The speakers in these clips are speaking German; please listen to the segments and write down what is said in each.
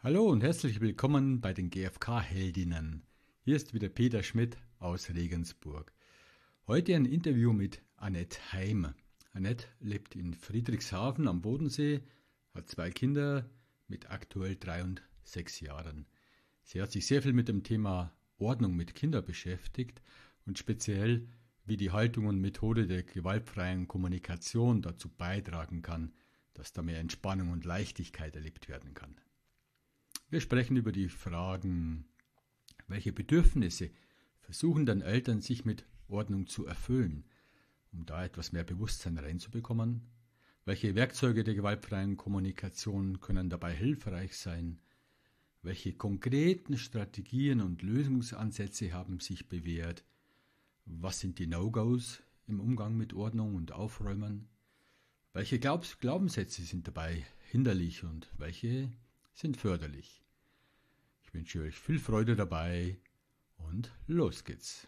Hallo und herzlich willkommen bei den GfK-Heldinnen. Hier ist wieder Peter Schmidt aus Regensburg. Heute ein Interview mit Annette Heim. Annette lebt in Friedrichshafen am Bodensee, hat 2 Kinder mit aktuell 3 und 6 Jahren. Sie hat sich sehr viel mit dem Thema Ordnung mit Kindern beschäftigt und speziell, wie die Haltung und Methode der gewaltfreien Kommunikation dazu beitragen kann, dass da mehr Entspannung und Leichtigkeit erlebt werden kann. Wir sprechen über die Fragen, welche Bedürfnisse versuchen dann Eltern sich mit Ordnung zu erfüllen, um da etwas mehr Bewusstsein reinzubekommen? Welche Werkzeuge der gewaltfreien Kommunikation können dabei hilfreich sein? Welche konkreten Strategien und Lösungsansätze haben sich bewährt? Was sind die No-Gos im Umgang mit Ordnung und Aufräumen? Welche Glaubenssätze sind dabei hinderlich und welche sind förderlich? Ich wünsche euch viel Freude dabei und los geht's.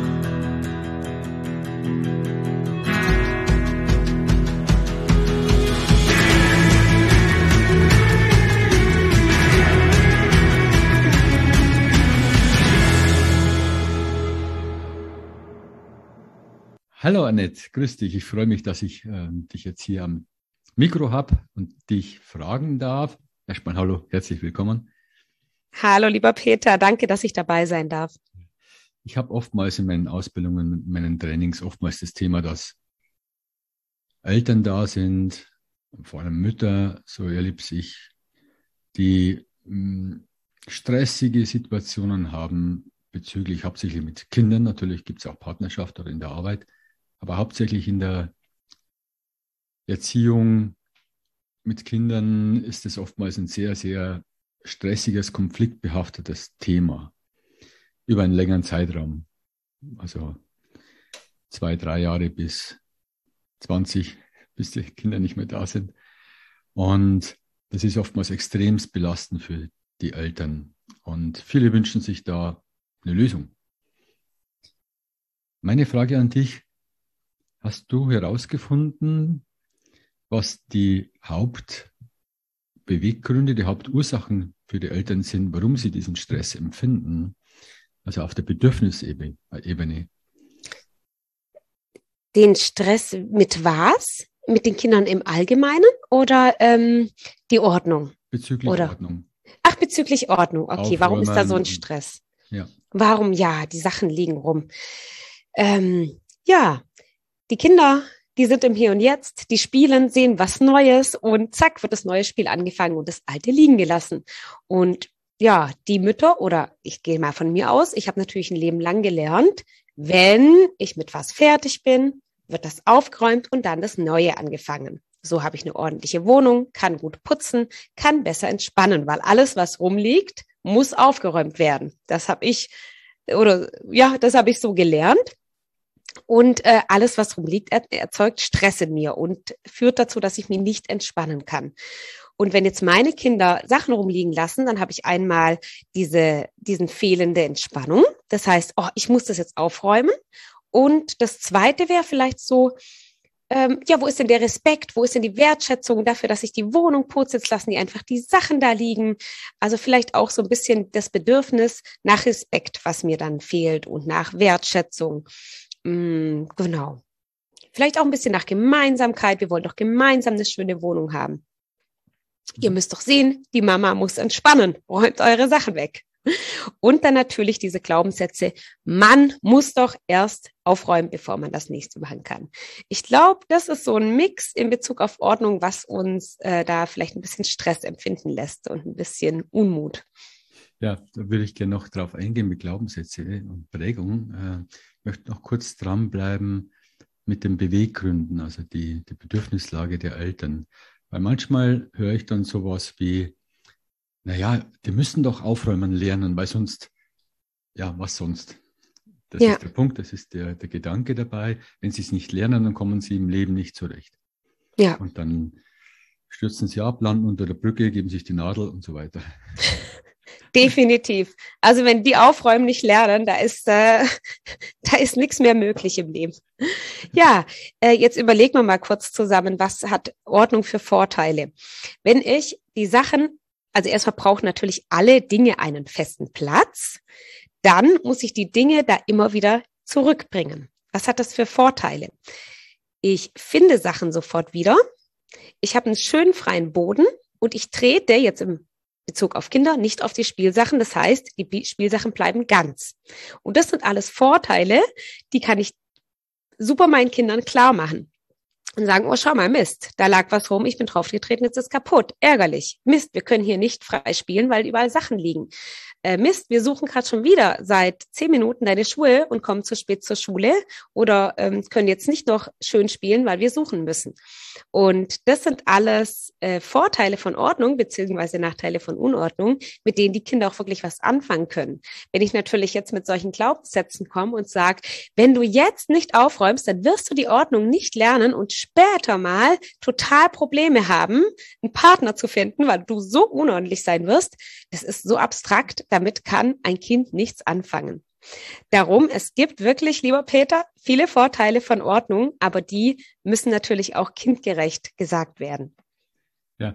Hallo Annette, grüß dich. Ich freue mich, dass ich dich jetzt hier am Mikro habe und dich fragen darf. Erstmal hallo, herzlich willkommen. Hallo, lieber Peter, danke, dass ich dabei sein darf. Ich habe oftmals in meinen Ausbildungen, in meinen Trainings oftmals das Thema, dass Eltern da sind, vor allem Mütter, so erlebe ich, die stressige Situationen haben bezüglich hauptsächlich mit Kindern. Natürlich gibt es auch Partnerschaft oder in der Arbeit, aber hauptsächlich in der Erziehung mit Kindern ist es oftmals ein sehr, sehr stressiges, konfliktbehaftetes Thema über einen längeren Zeitraum. Also 2, 3 Jahre bis 20, bis die Kinder nicht mehr da sind. Und das ist oftmals extremst belastend für die Eltern. Und viele wünschen sich da eine Lösung. Meine Frage an dich: Hast du herausgefunden, was die Hauptbeweggründe, die Hauptursachen für die Eltern sind, warum sie diesen Stress empfinden, also auf der Bedürfnisebene? Den Stress mit was? Mit den Kindern im Allgemeinen oder die Ordnung? Bezüglich Ordnung. Ach, bezüglich Ordnung. Okay, Aufräumen. Warum ist da so ein Stress? Ja. Warum? Ja, die Sachen liegen rum. Ja, die Kinder, die sind im Hier und Jetzt, die spielen, sehen was Neues und zack, wird das neue Spiel angefangen und das alte liegen gelassen. Und ja, die Mütter, oder ich gehe mal von mir aus, ich habe natürlich ein Leben lang gelernt, wenn ich mit was fertig bin, wird das aufgeräumt und dann das Neue angefangen. So habe ich eine ordentliche Wohnung, kann gut putzen, kann besser entspannen, weil alles, was rumliegt, muss aufgeräumt werden. Das habe ich so gelernt. Und alles, was rumliegt, erzeugt Stress in mir und führt dazu, dass ich mich nicht entspannen kann. Und wenn jetzt meine Kinder Sachen rumliegen lassen, dann habe ich einmal diesen fehlende Entspannung. Das heißt, ich muss das jetzt aufräumen. Und das Zweite wäre vielleicht so, wo ist denn der Respekt? Wo ist denn die Wertschätzung dafür, dass ich die Wohnung putze? Jetzt lassen die einfach die Sachen da liegen. Also vielleicht auch so ein bisschen das Bedürfnis nach Respekt, was mir dann fehlt und nach Wertschätzung. Genau. Vielleicht auch ein bisschen nach Gemeinsamkeit. Wir wollen doch gemeinsam eine schöne Wohnung haben. Ihr müsst doch sehen, die Mama muss entspannen. Räumt eure Sachen weg. Und dann natürlich diese Glaubenssätze, man muss doch erst aufräumen, bevor man das nächste machen kann. Ich glaube, das ist so ein Mix in Bezug auf Ordnung, was uns da vielleicht ein bisschen Stress empfinden lässt und ein bisschen Unmut. Ja, da würde ich gerne noch drauf eingehen mit Glaubenssätze und Prägung. Ich möchte noch kurz dranbleiben mit den Beweggründen, also die Bedürfnislage der Eltern. Weil manchmal höre ich dann sowas wie, naja, die müssen doch aufräumen lernen, weil sonst, ja, was sonst? Das ist der Punkt, das ist der Gedanke dabei. Wenn sie es nicht lernen, dann kommen sie im Leben nicht zurecht. Ja. Und dann stürzen sie ab, landen unter der Brücke, geben sich die Nadel und so weiter. Definitiv. Also wenn die aufräumen nicht lernen, da ist nichts mehr möglich im Leben. Ja, jetzt überlegen wir mal kurz zusammen, was hat Ordnung für Vorteile? Wenn ich die Sachen Also erstmal brauchen natürlich alle Dinge einen festen Platz. Dann muss ich die Dinge da immer wieder zurückbringen. Was hat das für Vorteile? Ich finde Sachen sofort wieder. Ich habe einen schönen freien Boden und ich trete jetzt im Bezug auf Kinder nicht auf die Spielsachen. Das heißt, die Spielsachen bleiben ganz. Und das sind alles Vorteile, die kann ich super meinen Kindern klar machen. Und sagen, oh, schau mal, Mist, da lag was rum, ich bin draufgetreten, jetzt ist es kaputt. Ärgerlich. Mist, wir können hier nicht frei spielen, weil überall Sachen liegen. Mist, wir suchen gerade schon wieder seit 10 Minuten deine Schuhe und kommen zu spät zur Schule oder können jetzt nicht noch schön spielen, weil wir suchen müssen. Und das sind alles Vorteile von Ordnung beziehungsweise Nachteile von Unordnung, mit denen die Kinder auch wirklich was anfangen können. Wenn ich natürlich jetzt mit solchen Glaubenssätzen komme und sage, wenn du jetzt nicht aufräumst, dann wirst du die Ordnung nicht lernen und später mal total Probleme haben, einen Partner zu finden, weil du so unordentlich sein wirst. Das ist so abstrakt, damit kann ein Kind nichts anfangen. Darum, es gibt wirklich, lieber Peter, viele Vorteile von Ordnung, aber die müssen natürlich auch kindgerecht gesagt werden. Ja,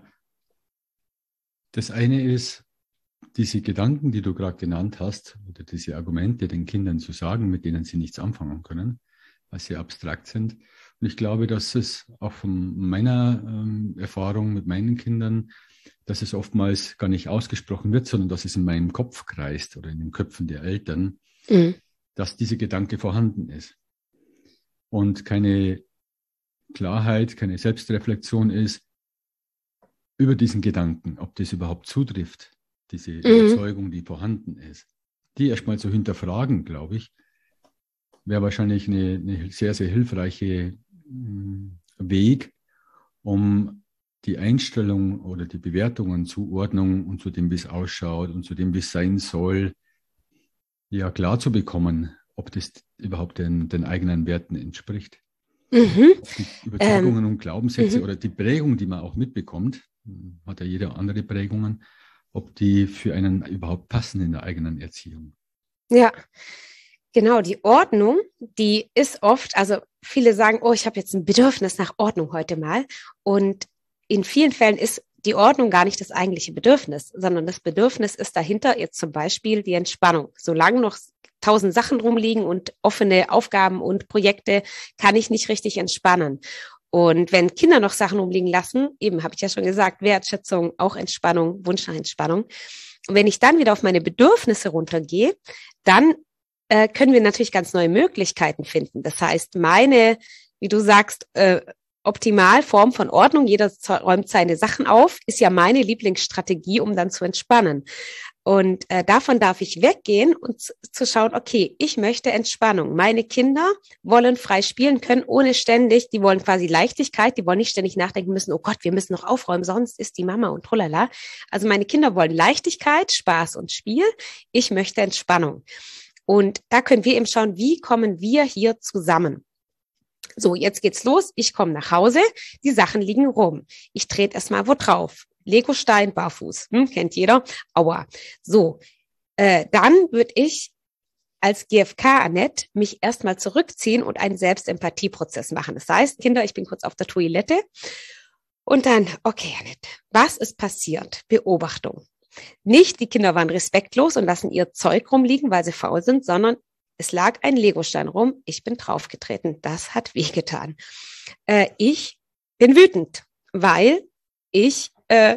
das eine ist, diese Gedanken, die du gerade genannt hast, oder diese Argumente den Kindern zu sagen, mit denen sie nichts anfangen können, weil sie abstrakt sind. Und ich glaube, dass es auch von meiner Erfahrung mit meinen Kindern, dass es oftmals gar nicht ausgesprochen wird, sondern dass es in meinem Kopf kreist oder in den Köpfen der Eltern, dass dieser Gedanke vorhanden ist. Und keine Klarheit, keine Selbstreflexion ist über diesen Gedanken, ob das überhaupt zutrifft, diese Überzeugung, die vorhanden ist. Die erstmal zu hinterfragen, glaube ich, wäre wahrscheinlich eine sehr, sehr hilfreiche Weg, um die Einstellung oder die Bewertungen zur Ordnung und zu dem, wie es ausschaut und zu dem, wie es sein soll, ja klar zu bekommen, ob das überhaupt den eigenen Werten entspricht. Ob die Überzeugungen und Glaubenssätze oder die Prägung, die man auch mitbekommt, hat ja jeder andere Prägungen, ob die für einen überhaupt passen in der eigenen Erziehung. Ja, genau, die Ordnung, die ist oft, also viele sagen, oh, ich habe jetzt ein Bedürfnis nach Ordnung heute mal. Und in vielen Fällen ist die Ordnung gar nicht das eigentliche Bedürfnis, sondern das Bedürfnis ist dahinter jetzt zum Beispiel die Entspannung. Solange noch 1000 Sachen rumliegen und offene Aufgaben und Projekte, kann ich nicht richtig entspannen. Und wenn Kinder noch Sachen rumliegen lassen, eben habe ich ja schon gesagt, Wertschätzung, auch Entspannung, Wunsch nach Entspannung. Und wenn ich dann wieder auf meine Bedürfnisse runtergehe, dann können wir natürlich ganz neue Möglichkeiten finden. Das heißt, meine, wie du sagst, Optimalform von Ordnung, jeder räumt seine Sachen auf, ist ja meine Lieblingsstrategie, um dann zu entspannen. Und davon darf ich weggehen und zu schauen, okay, ich möchte Entspannung. Meine Kinder wollen frei spielen können, ohne ständig, die wollen quasi Leichtigkeit, die wollen nicht ständig nachdenken müssen, oh Gott, wir müssen noch aufräumen, sonst ist die Mama und tralala. Also meine Kinder wollen Leichtigkeit, Spaß und Spiel. Ich möchte Entspannung. Und da können wir eben schauen, wie kommen wir hier zusammen? So, jetzt geht's los. Ich komme nach Hause. Die Sachen liegen rum. Ich trete erstmal wo drauf. Legostein, barfuß. Kennt jeder. Aua. So, dann würde ich als GfK, Annette, mich erstmal zurückziehen und einen Selbstempathieprozess machen. Das heißt, Kinder, ich bin kurz auf der Toilette. Und dann, okay, Annette, was ist passiert? Beobachtung. Nicht, die Kinder waren respektlos und lassen ihr Zeug rumliegen, weil sie faul sind, sondern es lag ein Legostein rum, ich bin draufgetreten. Das hat wehgetan. Ich bin wütend, weil ich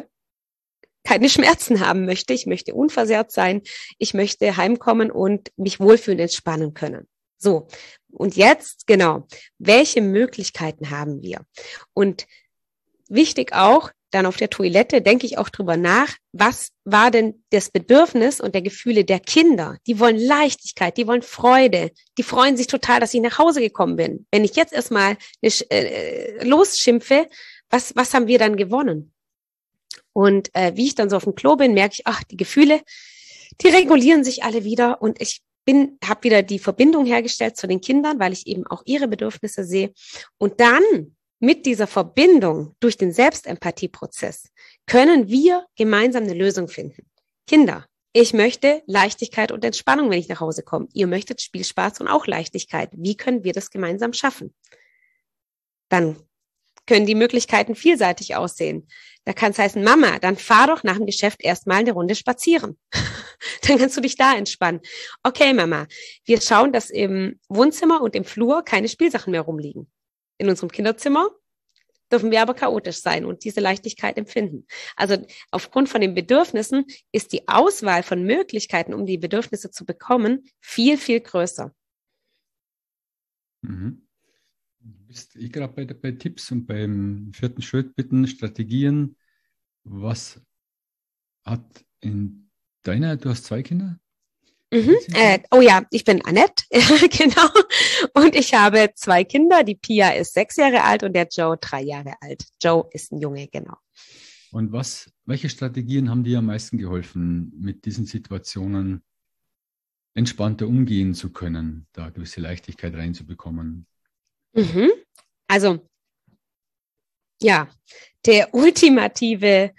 keine Schmerzen haben möchte. Ich möchte unversehrt sein. Ich möchte heimkommen und mich wohlfühlen, entspannen können. So, und jetzt, genau, welche Möglichkeiten haben wir? Und wichtig auch, dann auf der Toilette denke ich auch drüber nach, was war denn das Bedürfnis und der Gefühle der Kinder? Die wollen Leichtigkeit, die wollen Freude, die freuen sich total, dass ich nach Hause gekommen bin. Wenn ich jetzt erstmal losschimpfe, was haben wir dann gewonnen? Und wie ich dann so auf dem Klo bin, merke ich, ach, die Gefühle, die regulieren sich alle wieder und ich habe wieder die Verbindung hergestellt zu den Kindern, weil ich eben auch ihre Bedürfnisse sehe. Und dann mit dieser Verbindung durch den Selbstempathieprozess können wir gemeinsam eine Lösung finden. Kinder, ich möchte Leichtigkeit und Entspannung, wenn ich nach Hause komme. Ihr möchtet Spielspaß und auch Leichtigkeit. Wie können wir das gemeinsam schaffen? Dann können die Möglichkeiten vielseitig aussehen. Da kann es heißen, Mama, dann fahr doch nach dem Geschäft erstmal eine Runde spazieren. Dann kannst du dich da entspannen. Okay, Mama, wir schauen, dass im Wohnzimmer und im Flur keine Spielsachen mehr rumliegen. In unserem Kinderzimmer dürfen wir aber chaotisch sein und diese Leichtigkeit empfinden. Also aufgrund von den Bedürfnissen ist die Auswahl von Möglichkeiten, um die Bedürfnisse zu bekommen, viel, viel größer. Mhm. Du bist gerade bei Tipps und beim 4. Schritt, Bitten, Strategien. Was hat du hast 2 Kinder? Oh ja, ich bin Annette, genau. Und ich habe 2 Kinder. Die Pia ist 6 Jahre alt und der Joe 3 Jahre alt. Joe ist ein Junge, genau. Und welche Strategien haben dir am meisten geholfen, mit diesen Situationen entspannter umgehen zu können, da gewisse Leichtigkeit reinzubekommen? Also, ja, der ultimative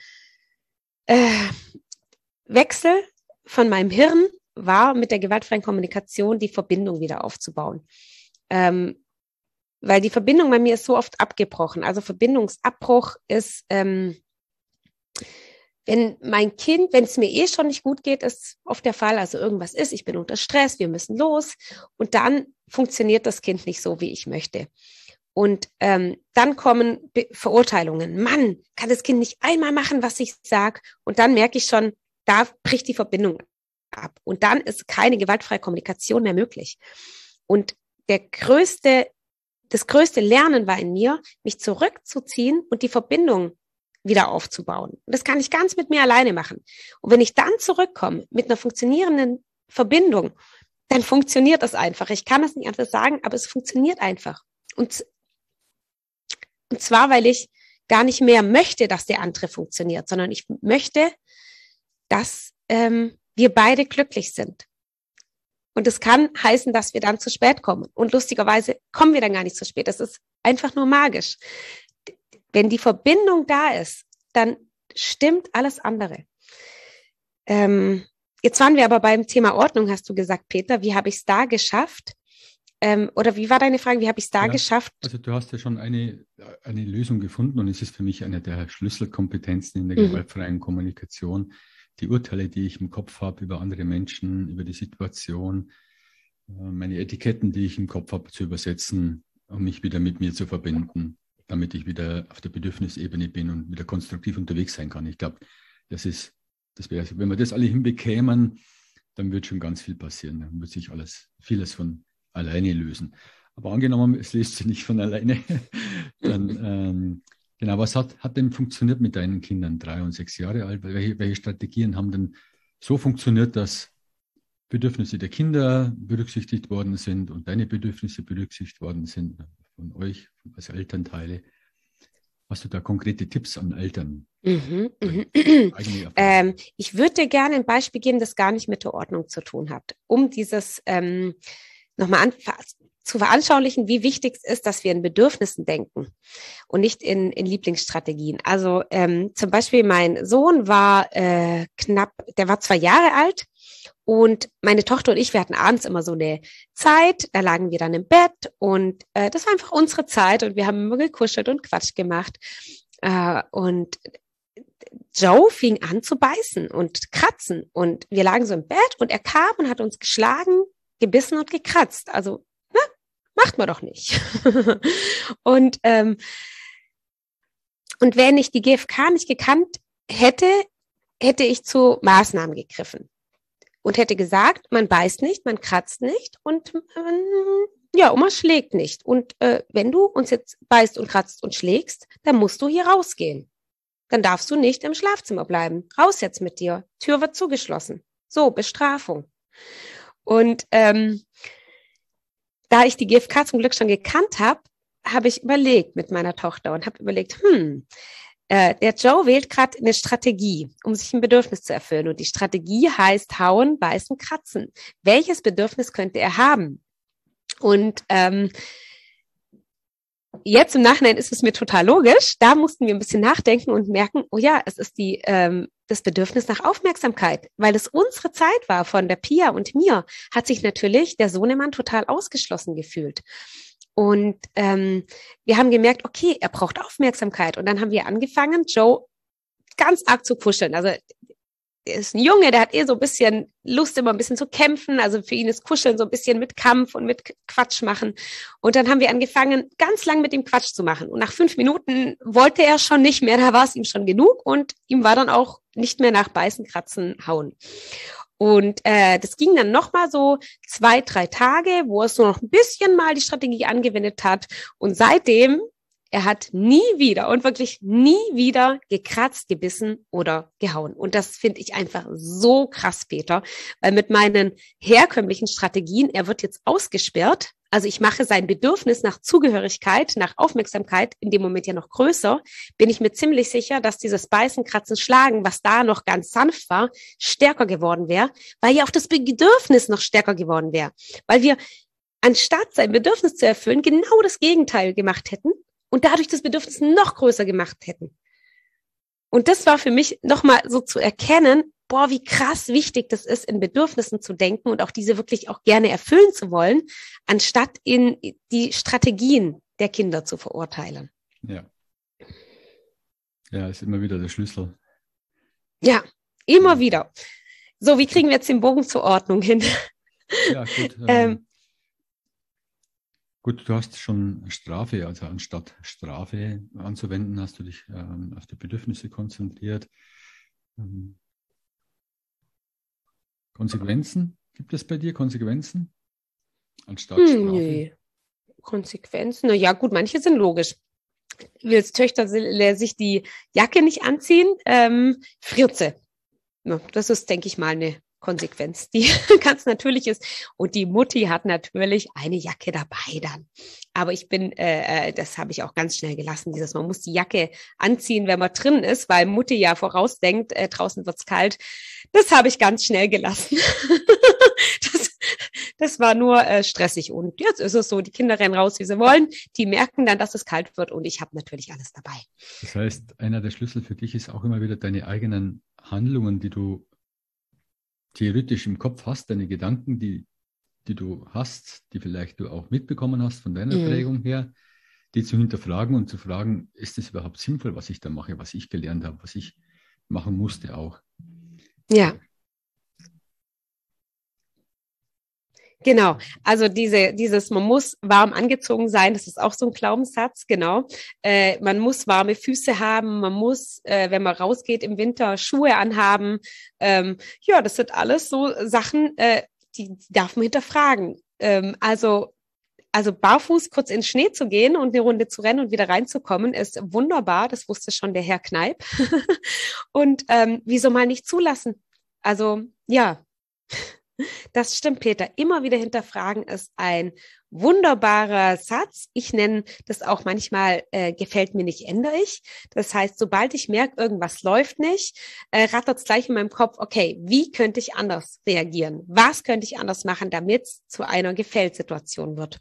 Wechsel von meinem Hirn war, mit der gewaltfreien Kommunikation die Verbindung wieder aufzubauen. Weil die Verbindung bei mir ist so oft abgebrochen. Also Verbindungsabbruch ist, wenn es mir schon nicht gut geht, ist oft der Fall, also irgendwas ist, ich bin unter Stress, wir müssen los und dann funktioniert das Kind nicht so, wie ich möchte. Und dann kommen Verurteilungen. Mann, kann das Kind nicht einmal machen, was ich sage? Und dann merke ich schon, da bricht die Verbindung ab. Und dann ist keine gewaltfreie Kommunikation mehr möglich. Und das größte Lernen war in mir, mich zurückzuziehen und die Verbindung wieder aufzubauen. Und das kann ich ganz mit mir alleine machen. Und wenn ich dann zurückkomme mit einer funktionierenden Verbindung, dann funktioniert das einfach. Ich kann das nicht anders sagen, aber es funktioniert einfach. Und zwar, weil ich gar nicht mehr möchte, dass der andere funktioniert, sondern ich möchte, dass wir beide glücklich sind. Und es kann heißen, dass wir dann zu spät kommen. Und lustigerweise kommen wir dann gar nicht zu spät. Das ist einfach nur magisch. Wenn die Verbindung da ist, dann stimmt alles andere. Jetzt waren wir aber beim Thema Ordnung, hast du gesagt, Peter. Wie habe ich es da geschafft? Oder wie war deine Frage? Wie habe ich es da geschafft? Also du hast ja schon eine Lösung gefunden und es ist für mich eine der Schlüsselkompetenzen in der gewaltfreien Kommunikation. Die Urteile, die ich im Kopf habe über andere Menschen, über die Situation, meine Etiketten, die ich im Kopf habe, zu übersetzen, um mich wieder mit mir zu verbinden, damit ich wieder auf der Bedürfnisebene bin und wieder konstruktiv unterwegs sein kann. Ich glaube, wenn wir das alle hinbekämen, dann wird schon ganz viel passieren. Dann wird sich vieles von alleine lösen. Aber angenommen, es löst sich nicht von alleine, dann genau, was hat denn funktioniert mit deinen Kindern, 3 und 6 Jahre alt? Welche Strategien haben denn so funktioniert, dass Bedürfnisse der Kinder berücksichtigt worden sind und deine Bedürfnisse berücksichtigt worden sind von euch als Elternteile? Hast du da konkrete Tipps an Eltern? Ich würde dir gerne ein Beispiel geben, das gar nicht mit der Ordnung zu tun hat, um dieses nochmal zu veranschaulichen, wie wichtig es ist, dass wir in Bedürfnissen denken und nicht in Lieblingsstrategien. Also zum Beispiel mein Sohn war der war 2 Jahre alt und meine Tochter und ich, wir hatten abends immer so eine Zeit, da lagen wir dann im Bett und das war einfach unsere Zeit und wir haben immer gekuschelt und Quatsch gemacht. Und Joe fing an zu beißen und kratzen und wir lagen so im Bett und er kam und hat uns geschlagen, gebissen und gekratzt. Also, macht man doch nicht. Und wenn ich die GfK nicht gekannt hätte, hätte ich zu Maßnahmen gegriffen und hätte gesagt, man beißt nicht, man kratzt nicht und Oma schlägt nicht. Und wenn du uns jetzt beißt und kratzt und schlägst, dann musst du hier rausgehen. Dann darfst du nicht im Schlafzimmer bleiben. Raus jetzt mit dir. Tür wird zugeschlossen. So, Bestrafung. Und da ich die GfK zum Glück schon gekannt habe, habe ich überlegt mit meiner Tochter und habe überlegt, der Joe wählt gerade eine Strategie, um sich ein Bedürfnis zu erfüllen. Und die Strategie heißt hauen, beißen, kratzen. Welches Bedürfnis könnte er haben? Und jetzt im Nachhinein ist es mir total logisch. Da mussten wir ein bisschen nachdenken und merken, oh ja, es ist das Bedürfnis nach Aufmerksamkeit. Weil es unsere Zeit war von der Pia und mir, hat sich natürlich der Sohnemann total ausgeschlossen gefühlt. Und wir haben gemerkt, okay, er braucht Aufmerksamkeit. Und dann haben wir angefangen, Joe ganz arg zu kuscheln. Also er ist ein Junge, der hat so ein bisschen Lust, immer ein bisschen zu kämpfen. Also für ihn ist Kuscheln so ein bisschen mit Kampf und mit Quatsch machen. Und dann haben wir angefangen, ganz lang mit ihm Quatsch zu machen. Und nach 5 Minuten wollte er schon nicht mehr, da war es ihm schon genug. Und ihm war dann auch nicht mehr nach Beißen, Kratzen, Hauen. Und das ging dann nochmal so 2, 3 Tage, wo er so noch ein bisschen mal die Strategie angewendet hat. Und seitdem, er hat nie wieder und wirklich nie wieder gekratzt, gebissen oder gehauen. Und das finde ich einfach so krass, Peter, weil mit meinen herkömmlichen Strategien, er wird jetzt ausgesperrt. Also ich mache sein Bedürfnis nach Zugehörigkeit, nach Aufmerksamkeit in dem Moment ja noch größer, bin ich mir ziemlich sicher, dass dieses Beißen, Kratzen, Schlagen, was da noch ganz sanft war, stärker geworden wäre, weil ja auch das Bedürfnis noch stärker geworden wäre. Weil wir, anstatt sein Bedürfnis zu erfüllen, genau das Gegenteil gemacht hätten und dadurch das Bedürfnis noch größer gemacht hätten. Und das war für mich nochmal so zu erkennen, boah, wie krass wichtig das ist, in Bedürfnissen zu denken und auch diese wirklich auch gerne erfüllen zu wollen, anstatt in die Strategien der Kinder zu verurteilen. Ja. Ja, ist immer wieder der Schlüssel. Ja, immer wieder. So, wie kriegen wir jetzt den Bogen zur Ordnung hin? Ja, gut. Gut, du hast schon Strafe, also anstatt Strafe anzuwenden, hast du dich auf die Bedürfnisse konzentriert. Konsequenzen? Gibt es bei dir Konsequenzen anstatt Strafe? Nee. Konsequenzen? Na ja, gut, manche sind logisch. Willst Töchter sich die Jacke nicht anziehen? Friert sie. Ja, das ist, denke ich mal, eine Konsequenz, die ganz natürlich ist. Und die Mutti hat natürlich eine Jacke dabei dann. Aber ich bin, das habe ich auch ganz schnell gelassen, man muss die Jacke anziehen, wenn man drin ist, weil Mutti ja vorausdenkt, draußen wird's kalt. Das habe ich ganz schnell gelassen. Das war nur stressig. Und jetzt ist es so, die Kinder rennen raus, wie sie wollen. Die merken dann, dass es kalt wird und ich habe natürlich alles dabei. Das heißt, einer der Schlüssel für dich ist auch immer wieder deine eigenen Handlungen, die du theoretisch im Kopf hast, deine Gedanken, die du hast, die vielleicht du auch mitbekommen hast von deiner Prägung her, die zu hinterfragen und zu fragen, ist es überhaupt sinnvoll, was ich da mache, was ich gelernt habe, was ich machen musste auch. Ja. Genau, also man muss warm angezogen sein, das ist auch so ein Glaubenssatz, genau. Man muss warme Füße haben, man muss, wenn man rausgeht im Winter, Schuhe anhaben. Ja, das sind alles so Sachen, die darf man hinterfragen. Also barfuß kurz in den Schnee zu gehen und eine Runde zu rennen und wieder reinzukommen, ist wunderbar, das wusste schon der Herr Kneip. Und wieso mal nicht zulassen? Also, ja. Das stimmt, Peter. Immer wieder hinterfragen ist ein wunderbarer Satz. Ich nenne das auch manchmal, gefällt mir nicht, ändere ich. Das heißt, sobald ich merke, irgendwas läuft nicht, rattert es gleich in meinem Kopf, okay, wie könnte ich anders reagieren? Was könnte ich anders machen, damit es zu einer Gefällt-Situation wird?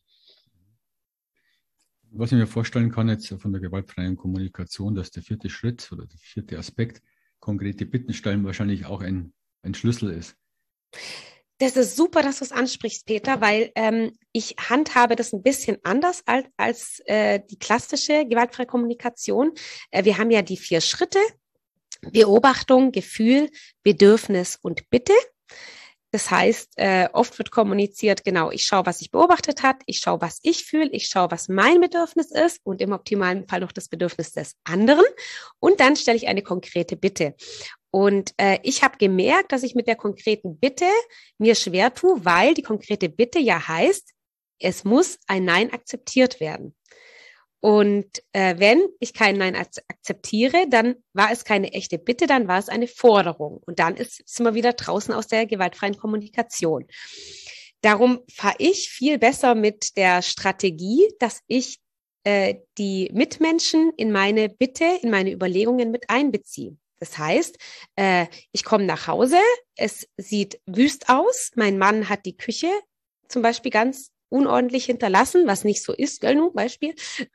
Was ich mir vorstellen kann jetzt von der gewaltfreien Kommunikation, dass der 4. Schritt oder der 4. Aspekt, konkrete Bitten stellen, wahrscheinlich auch ein Schlüssel ist. Das ist super, dass du es ansprichst, Peter, weil ich handhabe das ein bisschen anders als die klassische gewaltfreie Kommunikation. Wir haben ja die 4 Schritte: Beobachtung, Gefühl, Bedürfnis und Bitte. Das heißt, oft wird kommuniziert, genau, ich schaue, was ich beobachtet habe, ich schaue, was ich fühle, ich schaue, was mein Bedürfnis ist und im optimalen Fall noch das Bedürfnis des anderen. Und dann stelle ich eine konkrete Bitte. Und ich habe gemerkt, dass ich mit der konkreten Bitte mir schwer tue, weil die konkrete Bitte ja heißt, es muss ein Nein akzeptiert werden. Und wenn ich kein Nein akzeptiere, dann war es keine echte Bitte, dann war es eine Forderung. Und dann sind wir wieder draußen aus der gewaltfreien Kommunikation. Darum fahre ich viel besser mit der Strategie, dass ich die Mitmenschen in meine Bitte, in meine Überlegungen mit einbeziehe. Das heißt, ich komme nach Hause, es sieht wüst aus, mein Mann hat die Küche zum Beispiel ganz unordentlich hinterlassen, was nicht so ist, gell, nur Beispiel.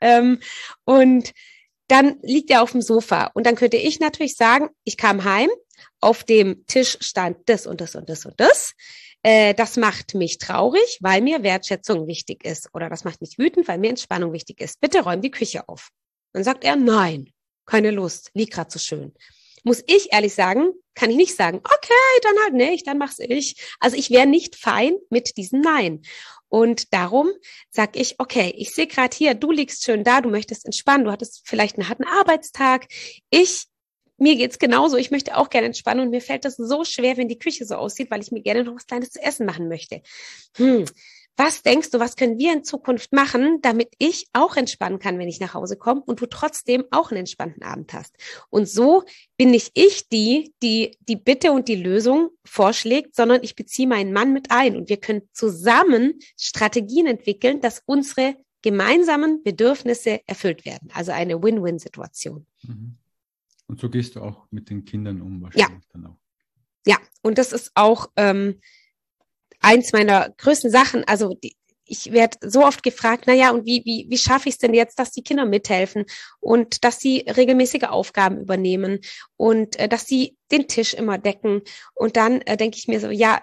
Und dann liegt er auf dem Sofa. Und dann könnte ich natürlich sagen, ich kam heim, auf dem Tisch stand das und das und das und das. das macht mich traurig, weil mir Wertschätzung wichtig ist. Oder das macht mich wütend, weil mir Entspannung wichtig ist. Bitte räum die Küche auf. Dann sagt er, nein, keine Lust, liegt gerade so schön. Muss ich ehrlich sagen, kann ich nicht sagen, okay, dann halt nicht, dann mach's ich. Also ich wäre nicht fein mit diesem Nein. Und darum sag ich, okay, ich sehe gerade hier, du liegst schön da, du möchtest entspannen, du hattest vielleicht einen harten Arbeitstag. Mir geht's genauso, ich möchte auch gerne entspannen und mir fällt das so schwer, wenn die Küche so aussieht, weil ich mir gerne noch was Kleines zu essen machen möchte. Was denkst du, was können wir in Zukunft machen, damit ich auch entspannen kann, wenn ich nach Hause komme und du trotzdem auch einen entspannten Abend hast? Und so bin nicht ich die Bitte und die Lösung vorschlägt, sondern ich beziehe meinen Mann mit ein und wir können zusammen Strategien entwickeln, dass unsere gemeinsamen Bedürfnisse erfüllt werden. Also eine Win-Win-Situation. Und so gehst du auch mit den Kindern um wahrscheinlich dann auch. Ja, und das ist auch eins meiner größten Sachen. Also ich werde so oft gefragt, naja, und wie schaffe ich es denn jetzt, dass die Kinder mithelfen und dass sie regelmäßige Aufgaben übernehmen und dass sie den Tisch immer decken. Und dann denke ich mir so, ja,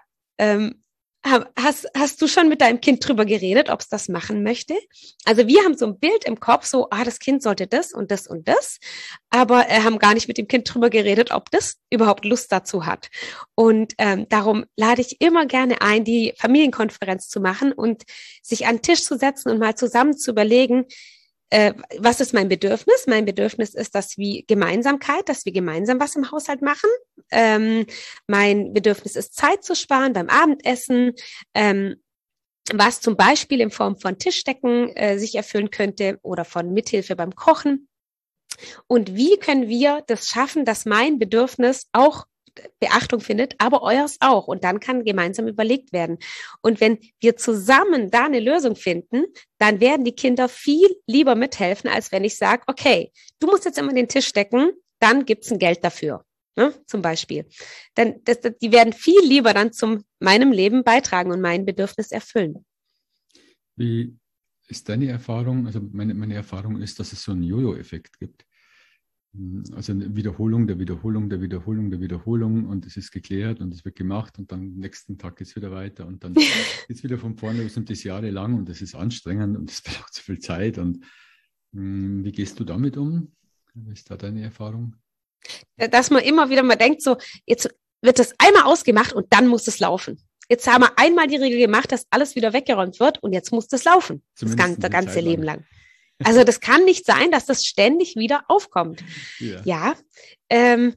hast du schon mit deinem Kind drüber geredet, ob es das machen möchte? Also wir haben so ein Bild im Kopf, so, das Kind sollte das und das und das, aber haben gar nicht mit dem Kind drüber geredet, ob das überhaupt Lust dazu hat. Und darum lade ich immer gerne ein, die Familienkonferenz zu machen und sich an den Tisch zu setzen und mal zusammen zu überlegen, was ist mein Bedürfnis? Mein Bedürfnis ist, dass wir gemeinsam was im Haushalt machen. Mein Bedürfnis ist, Zeit zu sparen beim Abendessen, was zum Beispiel in Form von Tischdecken sich erfüllen könnte oder von Mithilfe beim Kochen. Und wie können wir das schaffen, dass mein Bedürfnis auch Beachtung findet, aber eures auch. Und dann kann gemeinsam überlegt werden. Und wenn wir zusammen da eine Lösung finden, dann werden die Kinder viel lieber mithelfen, als wenn ich sage, okay, du musst jetzt immer den Tisch decken, dann gibt's ein Geld dafür. Ne, zum Beispiel. Die werden viel lieber dann zu meinem Leben beitragen und mein Bedürfnis erfüllen. Wie ist deine Erfahrung? Also meine Erfahrung ist, dass es so einen Jojo-Effekt gibt. Also eine Wiederholung der Wiederholung der Wiederholung der Wiederholung und es ist geklärt und es wird gemacht und dann am nächsten Tag geht es wieder weiter und dann geht es wieder von vorne bis das jahrelang und es ist anstrengend und es braucht zu viel Zeit. Und wie gehst du damit um? Wie ist da deine Erfahrung? Dass man immer wieder mal denkt, so, jetzt wird das einmal ausgemacht und dann muss es laufen. Jetzt haben wir einmal die Regel gemacht, dass alles wieder weggeräumt wird und jetzt muss das laufen. Zumindest das ganze Leben lang. Also das kann nicht sein, dass das ständig wieder aufkommt. Ja, da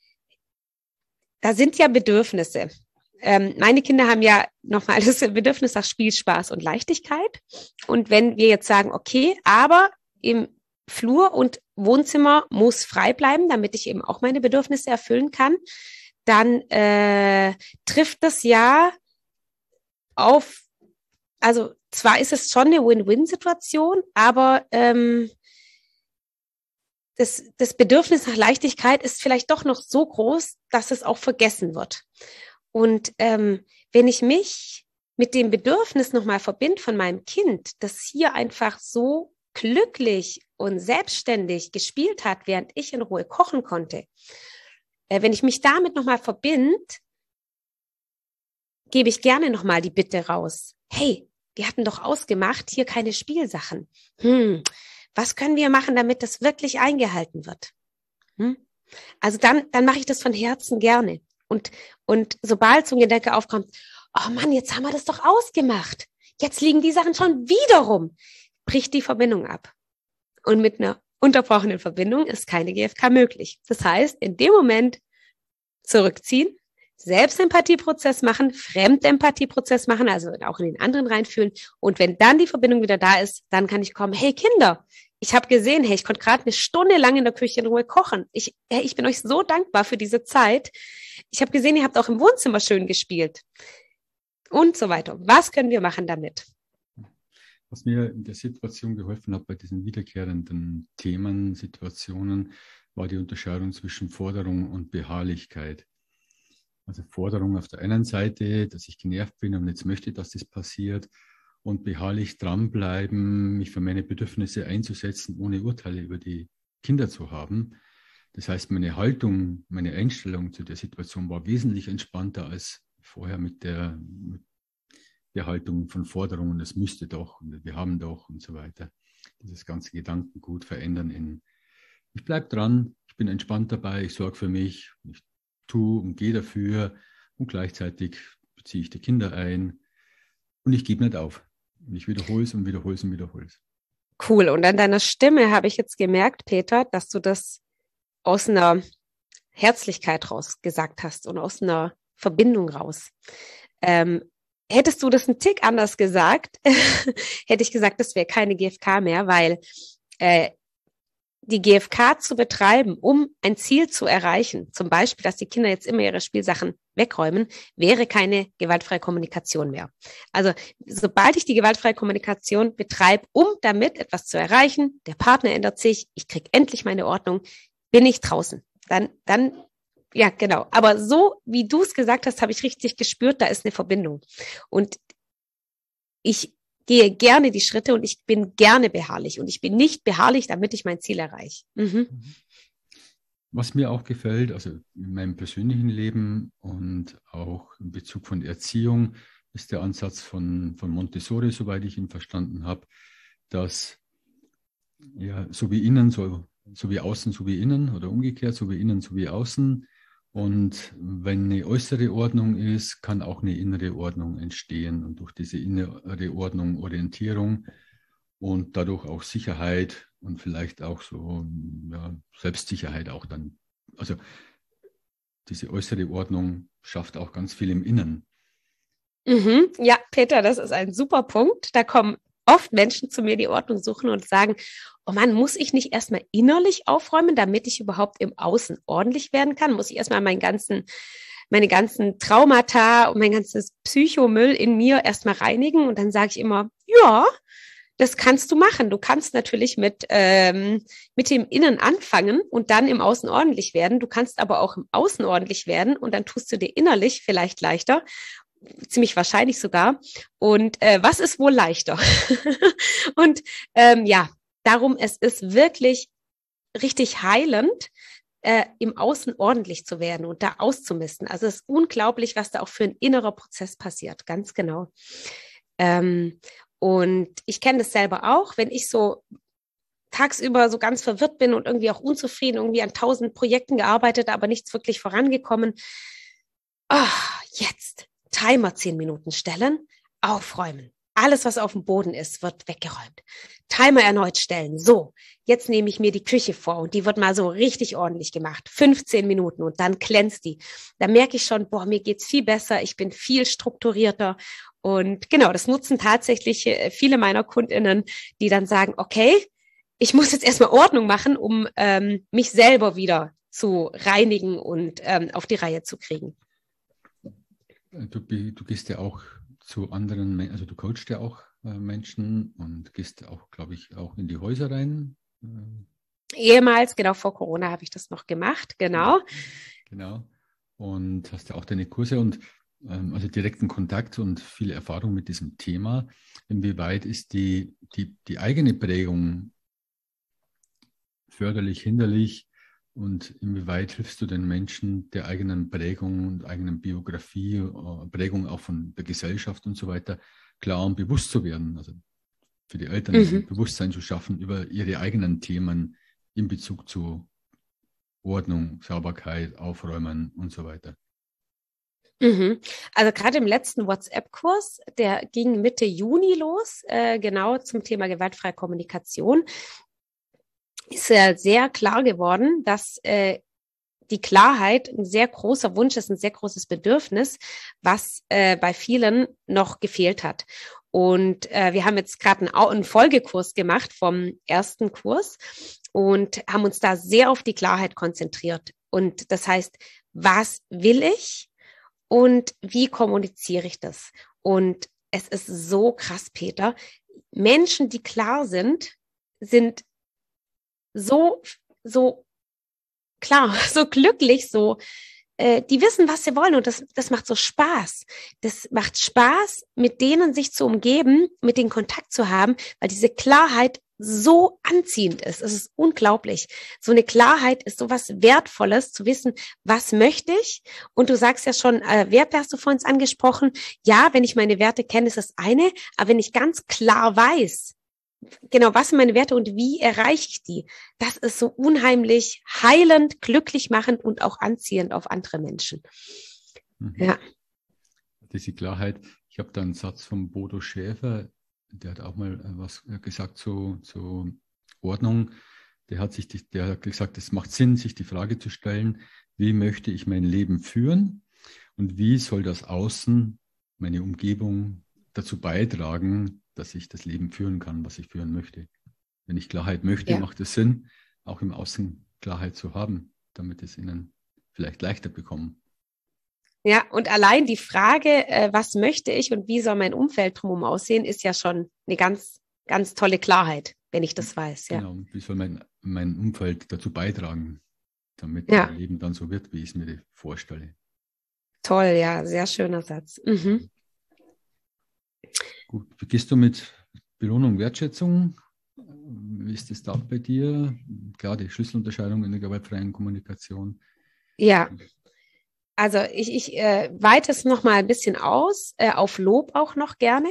sind ja Bedürfnisse. Meine Kinder haben ja nochmal das Bedürfnis nach Spiel, Spaß und Leichtigkeit. Und wenn wir jetzt sagen, okay, aber im Flur und Wohnzimmer muss frei bleiben, damit ich eben auch meine Bedürfnisse erfüllen kann, dann trifft das ja auf, also zwar ist es schon eine Win-Win-Situation, aber das Bedürfnis nach Leichtigkeit ist vielleicht doch noch so groß, dass es auch vergessen wird. Und wenn ich mich mit dem Bedürfnis nochmal verbinde von meinem Kind, das hier einfach so glücklich und selbstständig gespielt hat, während ich in Ruhe kochen konnte, wenn ich mich damit nochmal verbinde, gebe ich gerne nochmal die Bitte raus. Hey, wir hatten doch ausgemacht, hier keine Spielsachen. Was können wir machen, damit das wirklich eingehalten wird? Also dann mache ich das von Herzen gerne. Und sobald so ein Gedanke aufkommt, oh Mann, jetzt haben wir das doch ausgemacht. Jetzt liegen die Sachen schon wieder rum. Bricht die Verbindung ab. Und mit einer unterbrochenen Verbindung ist keine GFK möglich. Das heißt, in dem Moment zurückziehen, Selbstempathieprozess machen, Fremdempathieprozess machen, also auch in den anderen reinfühlen. Und wenn dann die Verbindung wieder da ist, dann kann ich kommen, hey Kinder, ich habe gesehen, hey, ich konnte gerade eine Stunde lang in der Küche in Ruhe kochen. Ich bin euch so dankbar für diese Zeit. Ich habe gesehen, ihr habt auch im Wohnzimmer schön gespielt. Und so weiter. Was können wir machen damit? Was mir in der Situation geholfen hat, bei diesen wiederkehrenden Themen, Situationen, war die Unterscheidung zwischen Forderung und Beharrlichkeit. Also Forderung auf der einen Seite, dass ich genervt bin und jetzt möchte, dass das passiert, und beharrlich dranbleiben, mich für meine Bedürfnisse einzusetzen, ohne Urteile über die Kinder zu haben. Das heißt, meine Haltung, meine Einstellung zu der Situation war wesentlich entspannter als vorher mit der Haltung von Forderungen, es müsste doch und wir haben doch und so weiter. Dieses ganze Gedankengut verändern in, ich bleibe dran, ich bin entspannt dabei, ich sorge für mich, ich tue und gehe dafür und gleichzeitig beziehe ich die Kinder ein und ich gebe nicht auf. Und ich wiederhole es und wiederhole es und wiederhole es. Cool. Und an deiner Stimme habe ich jetzt gemerkt, Peter, dass du das aus einer Herzlichkeit raus gesagt hast und aus einer Verbindung raus. Hättest du das einen Tick anders gesagt, hätte ich gesagt, das wäre keine GfK mehr, weil die GfK zu betreiben, um ein Ziel zu erreichen, zum Beispiel, dass die Kinder jetzt immer ihre Spielsachen wegräumen, wäre keine gewaltfreie Kommunikation mehr. Also sobald ich die gewaltfreie Kommunikation betreibe, um damit etwas zu erreichen, der Partner ändert sich, ich kriege endlich meine Ordnung, bin ich draußen. Dann, ja, genau. Aber so, wie du es gesagt hast, habe ich richtig gespürt, da ist eine Verbindung. Und ich gehe gerne die Schritte und ich bin gerne beharrlich. Und ich bin nicht beharrlich, damit ich mein Ziel erreiche. Was mir auch gefällt, also in meinem persönlichen Leben und auch in Bezug von Erziehung, ist der Ansatz von Montessori, soweit ich ihn verstanden habe, dass ja so wie innen, so wie außen, so wie innen oder umgekehrt, so wie innen, so wie außen. Und wenn eine äußere Ordnung ist, kann auch eine innere Ordnung entstehen und durch diese innere Ordnung Orientierung und dadurch auch Sicherheit und vielleicht auch so ja, Selbstsicherheit auch dann. Also diese äußere Ordnung schafft auch ganz viel im Innen. Ja, Peter, das ist ein super Punkt. Da kommen oft Menschen zu mir, die Ordnung suchen und sagen, oh Mann, muss ich nicht erstmal innerlich aufräumen, damit ich überhaupt im Außen ordentlich werden kann? Muss ich erstmal meine ganzen Traumata und mein ganzes Psychomüll in mir erstmal reinigen? Und dann sage ich immer, ja, das kannst du machen. Du kannst natürlich mit dem Innen anfangen und dann im Außen ordentlich werden. Du kannst aber auch im Außen ordentlich werden und dann tust du dir innerlich vielleicht leichter, ziemlich wahrscheinlich sogar. Und was ist wohl leichter? Und ja, darum, es ist wirklich richtig heilend, im Außen ordentlich zu werden und da auszumisten. Also es ist unglaublich, was da auch für ein innerer Prozess passiert, ganz genau. Und ich kenne das selber auch, wenn ich so tagsüber so ganz verwirrt bin und irgendwie auch unzufrieden, irgendwie an 1000 Projekten gearbeitet, aber nichts wirklich vorangekommen. Jetzt Timer 10 Minuten stellen, aufräumen. Alles, was auf dem Boden ist, wird weggeräumt. Timer erneut stellen. So, jetzt nehme ich mir die Küche vor und die wird mal so richtig ordentlich gemacht. 15 Minuten und dann glänzt die. Da merke ich schon, boah, mir geht's viel besser. Ich bin viel strukturierter. Und genau, das nutzen tatsächlich viele meiner KundInnen, die dann sagen, okay, ich muss jetzt erstmal Ordnung machen, um mich selber wieder zu reinigen und auf die Reihe zu kriegen. Du gehst ja auch zu anderen, also du coachst ja auch Menschen und gehst auch, glaube ich, auch in die Häuser rein. Ehemals, genau vor Corona habe ich das noch gemacht, genau. Genau. Und hast ja auch deine Kurse und also direkten Kontakt und viel Erfahrung mit diesem Thema. Inwieweit ist die eigene Prägung förderlich, hinderlich? Und inwieweit hilfst du den Menschen der eigenen Prägung und eigenen Biografie, Prägung auch von der Gesellschaft und so weiter, klar und bewusst zu werden? Also für die Eltern Bewusstsein zu schaffen über ihre eigenen Themen in Bezug zu Ordnung, Sauberkeit, Aufräumen und so weiter. Also gerade im letzten WhatsApp-Kurs, der ging Mitte Juni los, genau zum Thema gewaltfreie Kommunikation, ist ja sehr klar geworden, dass die Klarheit ein sehr großer Wunsch ist, ein sehr großes Bedürfnis, was bei vielen noch gefehlt hat. Und wir haben jetzt gerade einen Folgekurs gemacht vom ersten Kurs und haben uns da sehr auf die Klarheit konzentriert. Und das heißt, was will ich und wie kommuniziere ich das? Und es ist so krass, Peter. Menschen, die klar sind so klar, so glücklich, so die wissen, was sie wollen und das macht so Spaß. Das macht Spaß, mit denen sich zu umgeben, mit denen Kontakt zu haben, weil diese Klarheit so anziehend ist. Es ist unglaublich. So eine Klarheit ist so was Wertvolles, zu wissen, was möchte ich? Und du sagst ja schon, Werte hast du vorhin angesprochen. Ja, wenn ich meine Werte kenne, ist das eine. Aber wenn ich ganz klar weiß, genau, was sind meine Werte und wie erreiche ich die, das ist so unheimlich heilend, glücklich machend und auch anziehend auf andere Menschen. Ja. Diese Klarheit. Ich habe da einen Satz von Bodo Schäfer, der hat auch mal was gesagt zur Ordnung. Der hat gesagt, es macht Sinn, sich die Frage zu stellen, wie möchte ich mein Leben führen und wie soll das Außen, meine Umgebung dazu beitragen, dass ich das Leben führen kann, was ich führen möchte. Wenn ich Klarheit möchte, macht es Sinn, auch im Außen Klarheit zu haben, damit es ihnen vielleicht leichter bekommen. Ja, und allein die Frage, was möchte ich und wie soll mein Umfeld drumherum aussehen, ist ja schon eine ganz, ganz tolle Klarheit, wenn ich das weiß. Ja. Genau, wie soll mein Umfeld dazu beitragen, damit mein Leben dann so wird, wie ich es mir vorstelle. Toll, ja, sehr schöner Satz. Mhm. Gut, wie gehst du mit Belohnung, Wertschätzung? Wie ist das da bei dir? Klar, die Schlüsselunterscheidung in der gewaltfreien Kommunikation. Ja. Also ich weite es noch mal ein bisschen aus, auf Lob auch noch gerne.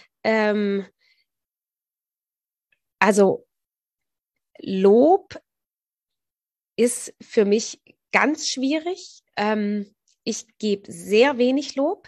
Also Lob ist für mich ganz schwierig. Ich gebe sehr wenig Lob.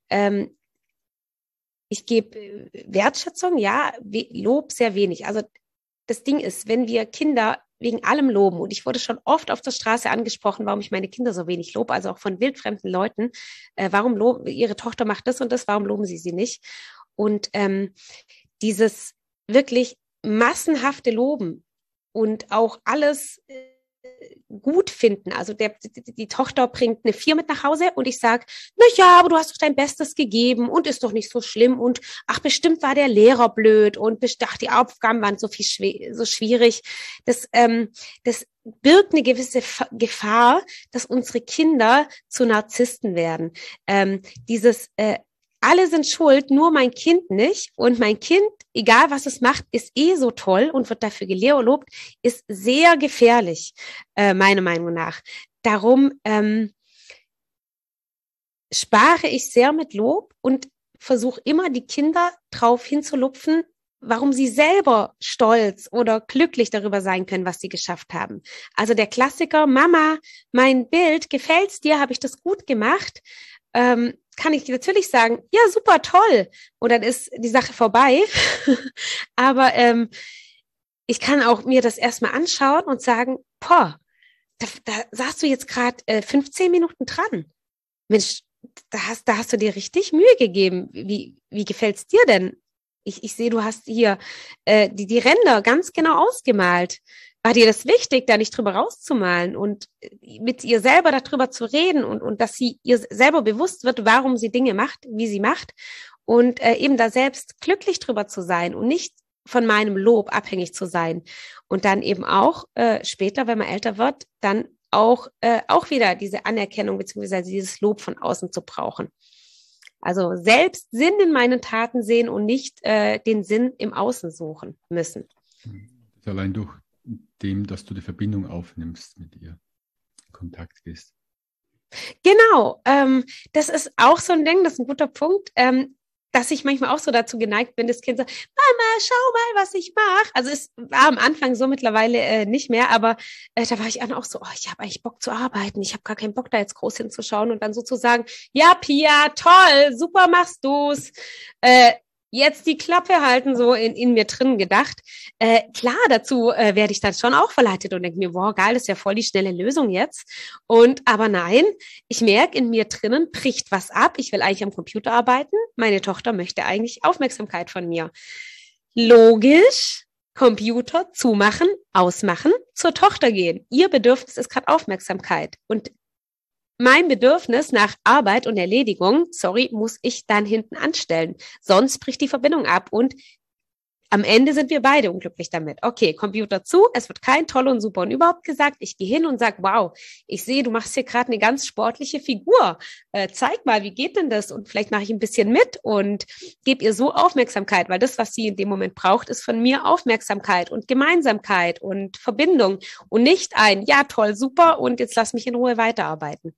Ich gebe Wertschätzung, ja, Lob sehr wenig. Also das Ding ist, wenn wir Kinder wegen allem loben, und ich wurde schon oft auf der Straße angesprochen, warum ich meine Kinder so wenig lobe, also auch von wildfremden Leuten, warum loben, ihre Tochter macht das und das, warum loben sie nicht? Und dieses wirklich massenhafte Loben und auch alles gut finden. Also die Tochter bringt eine 4 mit nach Hause und ich sage, na ja, aber du hast doch dein Bestes gegeben und ist doch nicht so schlimm und ach, bestimmt war der Lehrer blöd und ach, die Aufgaben waren so schwierig. Das birgt eine gewisse Gefahr, dass unsere Kinder zu Narzissten werden. Alle sind schuld, nur mein Kind nicht. Und mein Kind, egal was es macht, ist so toll und wird dafür gelobt, ist sehr gefährlich, meiner Meinung nach. Darum spare ich sehr mit Lob und versuche immer, die Kinder drauf hinzulupfen, warum sie selber stolz oder glücklich darüber sein können, was sie geschafft haben. Also der Klassiker, Mama, mein Bild, gefällt's dir? Habe ich das gut gemacht? Kann ich natürlich sagen, ja, super, toll. Und dann ist die Sache vorbei. Aber ich kann auch mir das erstmal anschauen und sagen, da saßt du jetzt gerade 15 Minuten dran. Mensch, da hast du dir richtig Mühe gegeben. Wie gefällt's dir denn? Ich sehe, du hast hier die Ränder ganz genau ausgemalt. War dir das wichtig, da nicht drüber rauszumalen und mit ihr selber darüber zu reden und dass sie ihr selber bewusst wird, warum sie Dinge macht, wie sie macht und eben da selbst glücklich drüber zu sein und nicht von meinem Lob abhängig zu sein. Und dann eben auch später, wenn man älter wird, dann auch wieder diese Anerkennung beziehungsweise dieses Lob von außen zu brauchen. Also selbst Sinn in meinen Taten sehen und nicht den Sinn im Außen suchen müssen. Allein durch dem, dass du die Verbindung aufnimmst mit ihr, in Kontakt gehst. Genau, das ist auch so ein Ding, das ist ein guter Punkt, dass ich manchmal auch so dazu geneigt bin, das Kind sagt, Mama, schau mal, was ich mache. Also es war am Anfang so, mittlerweile nicht mehr, aber da war ich dann auch so, ich habe eigentlich Bock zu arbeiten, ich habe gar keinen Bock, da jetzt groß hinzuschauen und dann sozusagen, ja, Pia, toll, super machst du's. Jetzt die Klappe halten, so in mir drin gedacht. Klar, dazu werde ich dann schon auch verleitet und denke mir, wow, geil, das ist ja voll die schnelle Lösung jetzt. Aber nein, ich merke, in mir drinnen bricht was ab. Ich will eigentlich am Computer arbeiten. Meine Tochter möchte eigentlich Aufmerksamkeit von mir. Logisch, Computer zumachen, ausmachen, zur Tochter gehen. Ihr Bedürfnis ist gerade Aufmerksamkeit. Und mein Bedürfnis nach Arbeit und Erledigung, muss ich dann hinten anstellen. Sonst bricht die Verbindung ab und am Ende sind wir beide unglücklich damit. Okay, Computer zu, es wird kein toll und super und überhaupt gesagt. Ich gehe hin und sage, wow, ich sehe, du machst hier gerade eine ganz sportliche Figur. Zeig mal, wie geht denn das? Und vielleicht mache ich ein bisschen mit und gebe ihr so Aufmerksamkeit, weil das, was sie in dem Moment braucht, ist von mir Aufmerksamkeit und Gemeinsamkeit und Verbindung und nicht ein, ja toll, super und jetzt lass mich in Ruhe weiterarbeiten.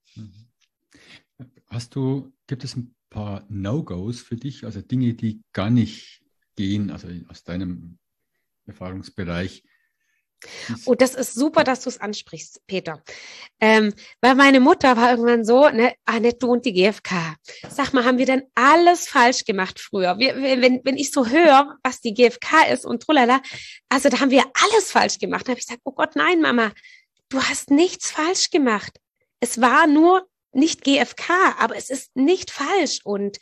Gibt es ein paar No-Gos für dich, also Dinge, die gar nicht gehen, also aus deinem Erfahrungsbereich? Oh, das ist super, dass du es ansprichst, Peter. Weil meine Mutter war irgendwann so, ne, Annette, du und die GfK. Sag mal, haben wir denn alles falsch gemacht früher? Wenn ich so höre, was die GfK ist und trulala, also da haben wir alles falsch gemacht. Da habe ich gesagt, oh Gott, nein, Mama, du hast nichts falsch gemacht. Es war nur nicht GfK, aber es ist nicht falsch. Und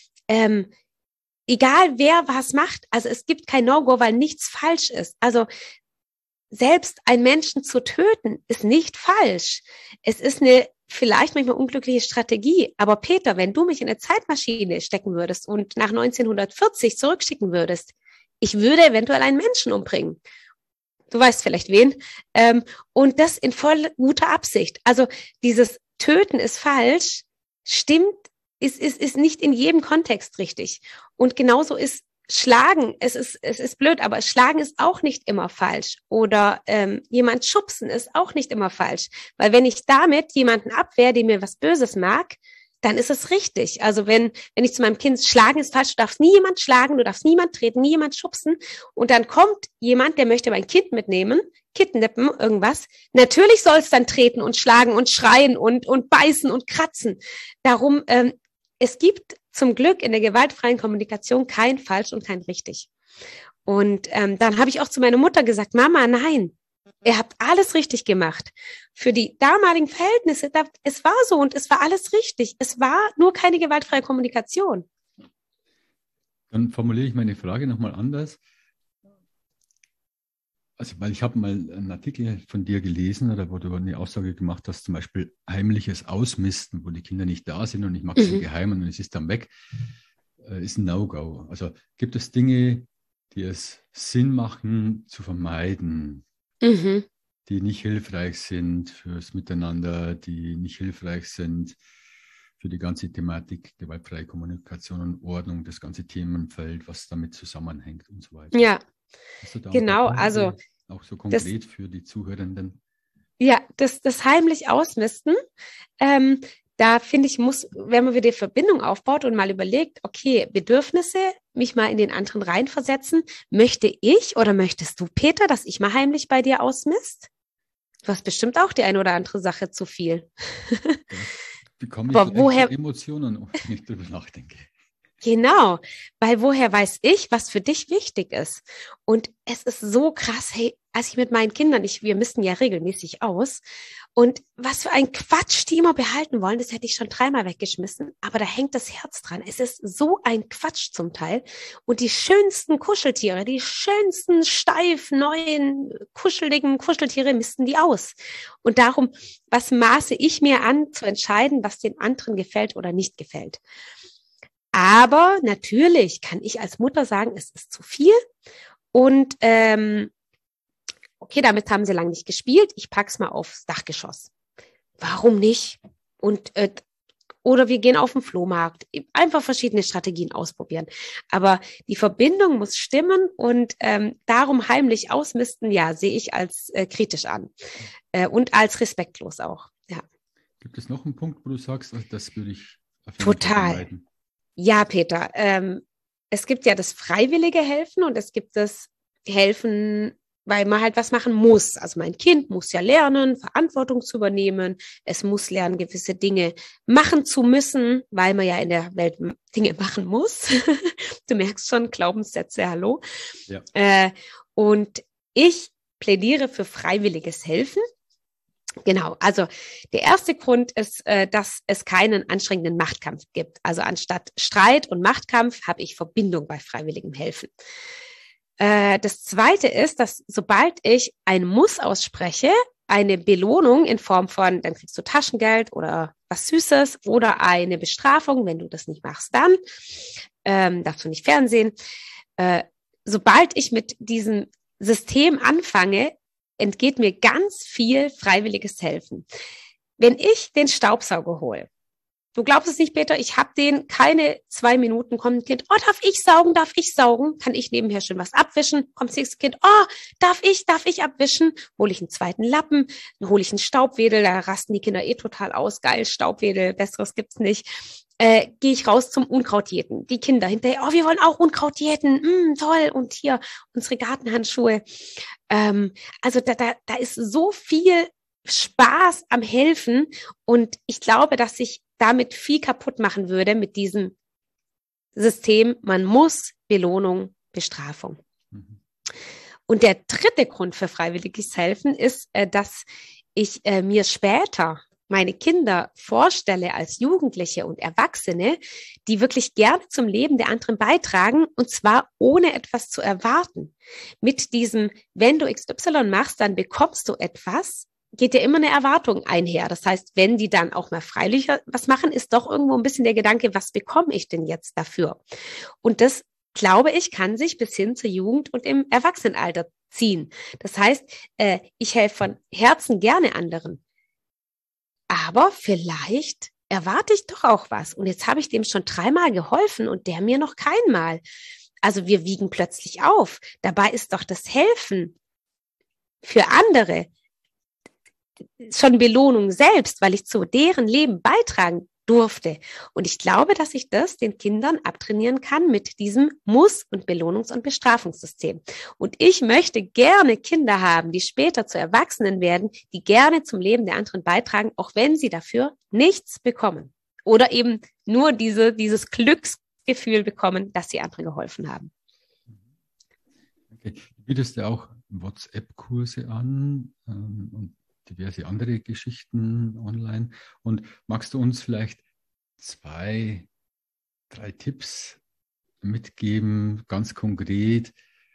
egal wer was macht, also es gibt kein No-Go, weil nichts falsch ist. Also selbst einen Menschen zu töten, ist nicht falsch. Es ist eine vielleicht manchmal unglückliche Strategie. Aber Peter, wenn du mich in eine Zeitmaschine stecken würdest und nach 1940 zurückschicken würdest, ich würde eventuell einen Menschen umbringen. Du weißt vielleicht wen. Und das in voll guter Absicht. Also dieses Töten ist falsch, stimmt, ist nicht in jedem Kontext richtig. Und genauso ist Schlagen, es ist blöd, aber Schlagen ist auch nicht immer falsch. Oder jemand schubsen ist auch nicht immer falsch. Weil wenn ich damit jemanden abwehre, der mir was Böses mag, dann ist es richtig. Also wenn ich zu meinem Kind, schlagen ist falsch, du darfst nie jemand schlagen, du darfst niemand treten, nie jemand schubsen. Und dann kommt jemand, der möchte mein Kind mitnehmen, kidnappen, irgendwas. Natürlich soll es dann treten und schlagen und schreien und beißen und kratzen. Darum, es gibt zum Glück in der gewaltfreien Kommunikation kein falsch und kein richtig. Und dann habe ich auch zu meiner Mutter gesagt, Mama, nein, ihr habt alles richtig gemacht. Für die damaligen Verhältnisse, es war so und es war alles richtig. Es war nur keine gewaltfreie Kommunikation. Dann formuliere ich meine Frage nochmal anders. Also, weil ich habe mal einen Artikel von dir gelesen, oder wo du eine Aussage gemacht hast, zum Beispiel heimliches Ausmisten, wo die Kinder nicht da sind und ich mache es im Geheimen und es ist dann weg, ist ein No-Go. Also gibt es Dinge, die es Sinn machen zu vermeiden, die nicht hilfreich sind fürs Miteinander, die nicht hilfreich sind für die ganze Thematik gewaltfreie Kommunikation und Ordnung, das ganze Themenfeld, was damit zusammenhängt und so weiter. Ja, genau, also auch so konkret für die Zuhörenden. Ja, das heimlich Ausmisten, da finde ich, wenn man wieder die Verbindung aufbaut und mal überlegt, okay, Bedürfnisse, mich mal in den anderen reinversetzen, möchte ich oder möchtest du, Peter, dass ich mal heimlich bei dir ausmist? Du hast bestimmt auch die eine oder andere Sache zu viel. Ja, bekomme ich woher Emotionen, wenn ich darüber nachdenke. Genau, weil woher weiß ich, was für dich wichtig ist? Und es ist so krass, hey, als ich mit meinen Kindern, wir misten ja regelmäßig aus und was für ein Quatsch die immer behalten wollen, das hätte ich schon 3-mal weggeschmissen, aber da hängt das Herz dran. Es ist so ein Quatsch zum Teil und die schönsten Kuscheltiere, die schönsten steif neuen kuscheligen Kuscheltiere misten die aus. Und darum, was maße ich mir an, zu entscheiden, was den anderen gefällt oder nicht gefällt? Aber natürlich kann ich als Mutter sagen, es ist zu viel und okay, damit haben sie lange nicht gespielt, ich pack's mal aufs Dachgeschoss. Warum nicht? Und oder wir gehen auf den Flohmarkt. Einfach verschiedene Strategien ausprobieren. Aber die Verbindung muss stimmen und darum heimlich ausmisten, ja, sehe ich als kritisch an und als respektlos auch. Ja. Gibt es noch einen Punkt, wo du sagst, das würde ich total vermeiden? Ja, Peter, es gibt ja das freiwillige Helfen und es gibt das Helfen, weil man halt was machen muss. Also mein Kind muss ja lernen, Verantwortung zu übernehmen. Es muss lernen, gewisse Dinge machen zu müssen, weil man ja in der Welt Dinge machen muss. Du merkst schon, Glaubenssätze, hallo. Ja. Und ich plädiere für freiwilliges Helfen. Genau, also der erste Grund ist, dass es keinen anstrengenden Machtkampf gibt. Also anstatt Streit und Machtkampf habe ich Verbindung bei freiwilligem Helfen. Das zweite ist, dass sobald ich ein Muss ausspreche, eine Belohnung in Form von, dann kriegst du Taschengeld oder was Süßes oder eine Bestrafung, wenn du das nicht machst, dann darfst du nicht fernsehen, sobald ich mit diesem System anfange, entgeht mir ganz viel freiwilliges Helfen. Wenn ich den Staubsauger hole, du glaubst es nicht, Peter, ich habe den keine 2 Minuten, kommt ein Kind, oh, darf ich saugen, kann ich nebenher schön was abwischen, kommt das nächste Kind, oh, darf ich abwischen, hole ich einen zweiten Lappen, dann hole ich einen Staubwedel, da rasten die Kinder total aus, geil, Staubwedel, besseres gibt's nicht. Gehe ich raus zum Unkrautjäten. Die Kinder hinterher, oh, wir wollen auch Unkrautjäten, toll, und hier unsere Gartenhandschuhe. Also da ist so viel Spaß am Helfen und ich glaube, dass ich damit viel kaputt machen würde mit diesem System, man muss Belohnung, Bestrafung. Mhm. Und der dritte Grund für freiwilliges Helfen ist, dass ich mir später meine Kinder vorstelle als Jugendliche und Erwachsene, die wirklich gerne zum Leben der anderen beitragen und zwar ohne etwas zu erwarten. Mit diesem, wenn du XY machst, dann bekommst du etwas, geht ja immer eine Erwartung einher. Das heißt, wenn die dann auch mal freiwillig was machen, ist doch irgendwo ein bisschen der Gedanke, was bekomme ich denn jetzt dafür? Und das, glaube ich, kann sich bis hin zur Jugend und im Erwachsenenalter ziehen. Das heißt, ich helfe von Herzen gerne anderen. Aber vielleicht erwarte ich doch auch was. Und jetzt habe ich dem schon 3-mal geholfen und der mir noch keinmal. Also wir wiegen plötzlich auf. Dabei ist doch das Helfen für andere schon Belohnung selbst, weil ich zu deren Leben beitragen durfte. Und ich glaube, dass ich das den Kindern abtrainieren kann mit diesem Muss- und Belohnungs- und Bestrafungssystem. Und ich möchte gerne Kinder haben, die später zu Erwachsenen werden, die gerne zum Leben der anderen beitragen, auch wenn sie dafür nichts bekommen. Oder eben nur dieses Glücksgefühl bekommen, dass sie anderen geholfen haben. Okay. Du bietest ja auch WhatsApp-Kurse an und diverse andere Geschichten online. Und magst du uns vielleicht 2, 3 Tipps mitgeben, ganz konkret,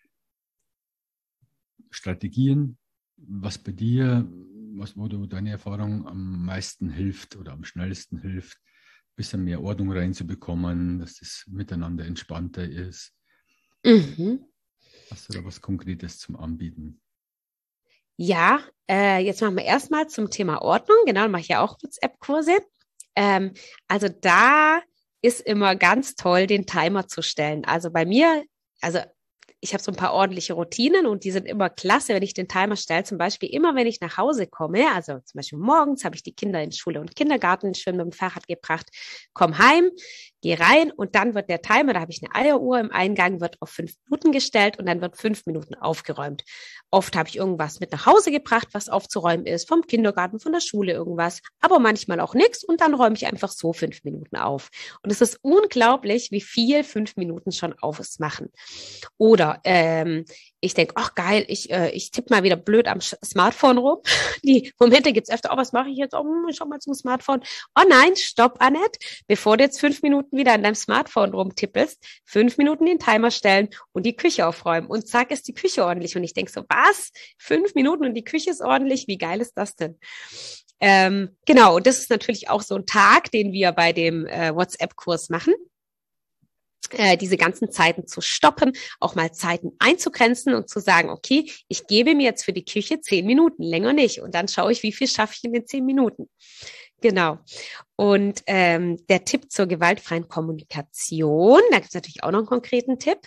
Strategien, was bei dir, wo du deine Erfahrung am meisten hilft oder am schnellsten hilft, ein bisschen mehr Ordnung reinzubekommen, dass das miteinander entspannter ist? Mhm. Hast du da was Konkretes zum Anbieten? Ja, jetzt machen wir erstmal zum Thema Ordnung. Genau, mache ich ja auch WhatsApp-Kurse. Also da ist immer ganz toll, den Timer zu stellen. Also bei mir, also ich habe so ein paar ordentliche Routinen und die sind immer klasse, wenn ich den Timer stelle. Zum Beispiel immer, wenn ich nach Hause komme, also zum Beispiel morgens habe ich die Kinder in Schule und Kindergarten schön mit dem Fahrrad gebracht, komme heim, gehe rein und dann wird der Timer, da habe ich eine Eieruhr im Eingang, wird auf 5 Minuten gestellt und dann wird 5 Minuten aufgeräumt. Oft habe ich irgendwas mit nach Hause gebracht, was aufzuräumen ist, vom Kindergarten, von der Schule irgendwas, aber manchmal auch nichts und dann räume ich einfach so 5 Minuten auf. Und es ist unglaublich, wie viel 5 Minuten schon ausmachen. Oder ich denke, ach geil, ich tippe mal wieder blöd am Smartphone rum. Die Momente gibt's öfter, oh, was mache ich jetzt? Oh, ich schau mal zum Smartphone. Oh nein, stopp, Annette, bevor du jetzt 5 Minuten wieder an deinem Smartphone rumtippelst, 5 Minuten den Timer stellen und die Küche aufräumen. Und zack, ist die Küche ordentlich. Und ich denke so, was? 5 Minuten und die Küche ist ordentlich? Wie geil ist das denn? Genau, und das ist natürlich auch so ein Tag, den wir bei dem WhatsApp-Kurs machen. Diese ganzen Zeiten zu stoppen, auch mal Zeiten einzugrenzen und zu sagen, okay, ich gebe mir jetzt für die Küche 10 Minuten, länger nicht. Und dann schaue ich, wie viel schaffe ich in den 10 Minuten. Genau. Und der Tipp zur gewaltfreien Kommunikation, da gibt es natürlich auch noch einen konkreten Tipp.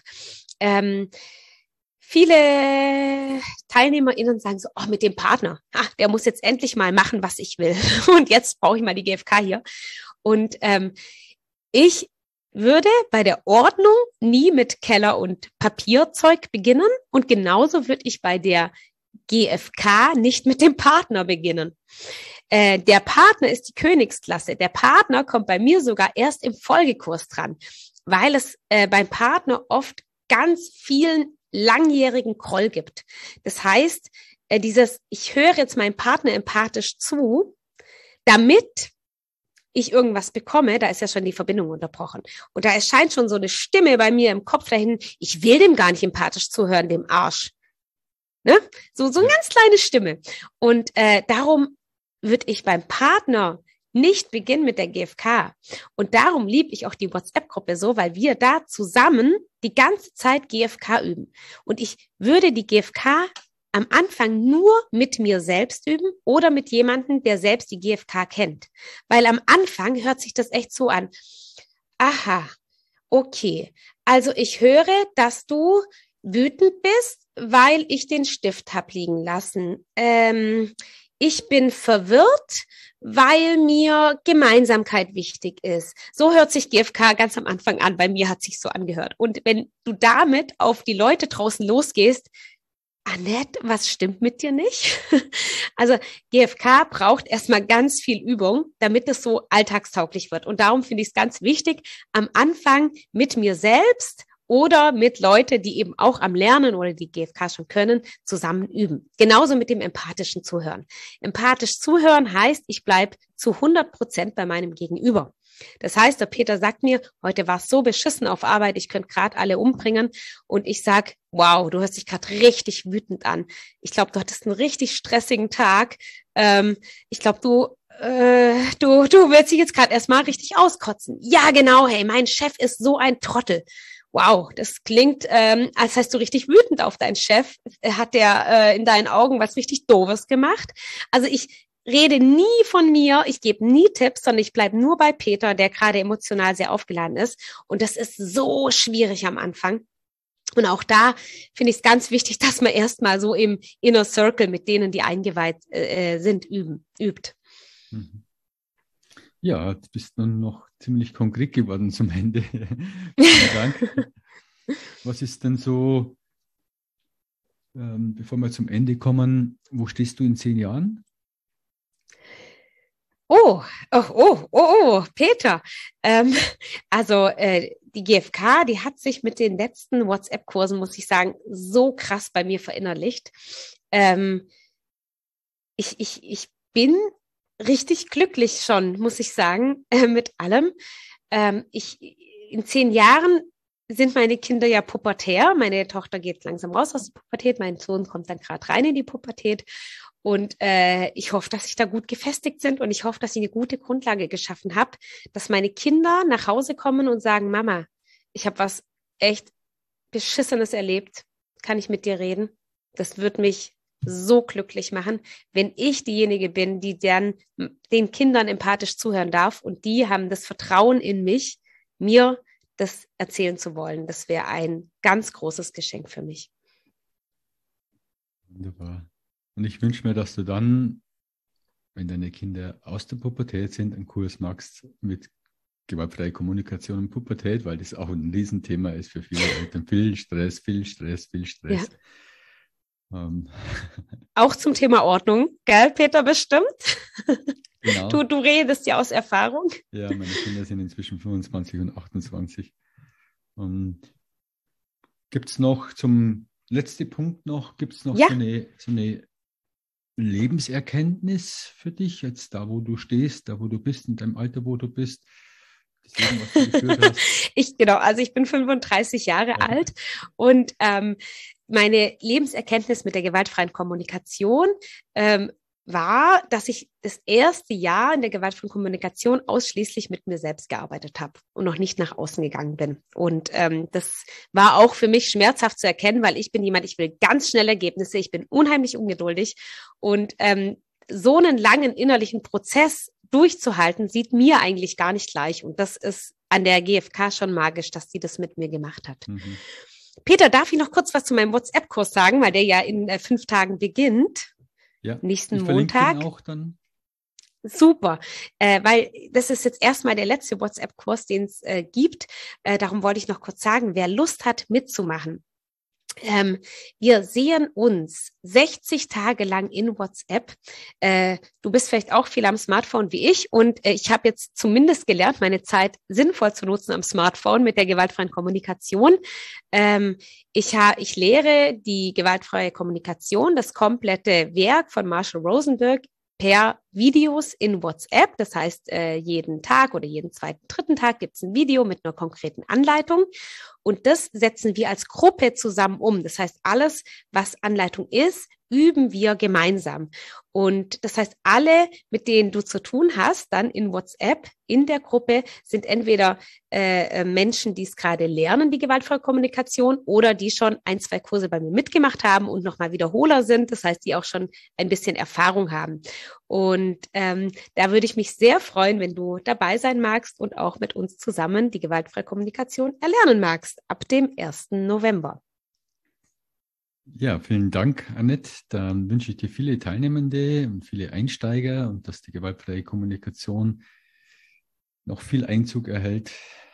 Viele TeilnehmerInnen sagen so, oh, mit dem Partner, der muss jetzt endlich mal machen, was ich will. Und jetzt brauche ich mal die GfK hier. Und ich würde bei der Ordnung nie mit Keller und Papierzeug beginnen und genauso würde ich bei der GfK nicht mit dem Partner beginnen. Der Partner ist die Königsklasse. Der Partner kommt bei mir sogar erst im Folgekurs dran, weil es beim Partner oft ganz vielen langjährigen Groll gibt. Das heißt, ich höre jetzt meinem Partner empathisch zu, damit ich irgendwas bekomme, da ist ja schon die Verbindung unterbrochen. Und da erscheint schon so eine Stimme bei mir im Kopf dahin, ich will dem gar nicht empathisch zuhören, dem Arsch. Ne? So eine ganz kleine Stimme. Und darum würde ich beim Partner nicht beginnen mit der GfK. Und darum liebe ich auch die WhatsApp-Gruppe so, weil wir da zusammen die ganze Zeit GfK üben. Und ich würde die GfK am Anfang nur mit mir selbst üben oder mit jemandem, der selbst die GfK kennt. Weil am Anfang hört sich das echt so an. Aha, okay. Also ich höre, dass du wütend bist, weil ich den Stift hab liegen lassen. Ich bin verwirrt, weil mir Gemeinsamkeit wichtig ist. So hört sich GfK ganz am Anfang an. Bei mir hat sich so angehört. Und wenn du damit auf die Leute draußen losgehst, Annette, was stimmt mit dir nicht? Also GfK braucht erstmal ganz viel Übung, damit es so alltagstauglich wird. Und darum finde ich es ganz wichtig, am Anfang mit mir selbst oder mit Leuten, die eben auch am Lernen oder die GfK schon können, zusammen üben. Genauso mit dem empathischen Zuhören. Empathisch zuhören heißt, ich bleibe zu 100% bei meinem Gegenüber. Das heißt, der Peter sagt mir, heute war es so beschissen auf Arbeit, ich könnte gerade alle umbringen. Und ich sag, wow, du hörst dich gerade richtig wütend an. Ich glaube, du hattest einen richtig stressigen Tag. Ich glaube, du willst dich jetzt gerade erstmal richtig auskotzen. Ja, genau, hey, mein Chef ist so ein Trottel. Wow, das klingt, als heißt du richtig wütend auf deinen Chef. Hat der in deinen Augen was richtig Doofes gemacht? Also ich rede nie von mir, ich gebe nie Tipps, sondern ich bleibe nur bei Peter, der gerade emotional sehr aufgeladen ist. Und das ist so schwierig am Anfang. Und auch da finde ich es ganz wichtig, dass man erstmal so im Inner Circle mit denen, die eingeweiht sind, übt. Ja, du bist nun noch ziemlich konkret geworden zum Ende. Vielen Dank. Was ist denn so, bevor wir zum Ende kommen, wo stehst du in 10 Jahren? Peter. Die GfK, die hat sich mit den letzten WhatsApp-Kursen, muss ich sagen, so krass bei mir verinnerlicht. Ich bin richtig glücklich schon, muss ich sagen, mit allem. In 10 Jahren sind meine Kinder ja pubertär. Meine Tochter geht langsam raus aus der Pubertät. Mein Sohn kommt dann gerade rein in die Pubertät. Und ich hoffe, dass sie da gut gefestigt sind und ich hoffe, dass ich eine gute Grundlage geschaffen habe, dass meine Kinder nach Hause kommen und sagen, Mama, ich habe was echt Beschissenes erlebt. Kann ich mit dir reden? Das wird mich so glücklich machen, wenn ich diejenige bin, die dann den Kindern empathisch zuhören darf und die haben das Vertrauen in mich, mir das erzählen zu wollen. Das wäre ein ganz großes Geschenk für mich. Wunderbar. Und ich wünsche mir, dass du dann, wenn deine Kinder aus der Pubertät sind, einen Kurs machst mit gewaltfreier Kommunikation und Pubertät, weil das auch ein Riesenthema ist für viele Eltern. Viel Stress. Ja. Auch zum Thema Ordnung, gell, Peter, bestimmt? Genau. Du redest ja aus Erfahrung. Ja, meine Kinder sind inzwischen 25 und 28. Gibt es noch zum letzten Punkt so eine Lebenserkenntnis für dich, jetzt da, wo du stehst, da, wo du bist, in deinem Alter, wo du bist? Das Leben, was du geführt hast? Ich bin 35 Jahre alt und meine Lebenserkenntnis mit der gewaltfreien Kommunikation war, dass ich das erste Jahr in der gewaltfreien Kommunikation ausschließlich mit mir selbst gearbeitet habe und noch nicht nach außen gegangen bin. Und das war auch für mich schmerzhaft zu erkennen, weil ich bin jemand, ich will ganz schnelle Ergebnisse, ich bin unheimlich ungeduldig und so einen langen innerlichen Prozess durchzuhalten, sieht mir eigentlich gar nicht gleich. Und das ist an der GfK schon magisch, dass sie das mit mir gemacht hat. Mhm. Peter, darf ich noch kurz was zu meinem WhatsApp-Kurs sagen, weil der ja in 5 Tagen beginnt? Ja, nächsten Montag. Den auch dann. Super, weil das ist jetzt erstmal der letzte WhatsApp-Kurs, den es gibt. Darum wollte ich noch kurz sagen, wer Lust hat mitzumachen. Wir sehen uns 60 Tage lang in WhatsApp. Du bist vielleicht auch viel am Smartphone wie ich und ich habe jetzt zumindest gelernt, meine Zeit sinnvoll zu nutzen am Smartphone mit der gewaltfreien Kommunikation. Ich lehre die gewaltfreie Kommunikation, das komplette Werk von Marshall Rosenberg per Videos in WhatsApp. Das heißt, jeden Tag oder jeden 2., 3. Tag gibt es ein Video mit einer konkreten Anleitung. Und das setzen wir als Gruppe zusammen um. Das heißt, alles, was Anleitung ist, üben wir gemeinsam. Und das heißt, alle, mit denen du zu tun hast, dann in WhatsApp, in der Gruppe, sind entweder Menschen, die es gerade lernen, die gewaltfreie Kommunikation, oder die schon 1, 2 Kurse bei mir mitgemacht haben und nochmal Wiederholer sind. Das heißt, die auch schon ein bisschen Erfahrung haben. Und da würde ich mich sehr freuen, wenn du dabei sein magst und auch mit uns zusammen die gewaltfreie Kommunikation erlernen magst, ab dem 1. November. Ja, vielen Dank, Annette. Dann wünsche ich dir viele Teilnehmende und viele Einsteiger und dass die gewaltfreie Kommunikation noch viel Einzug erhält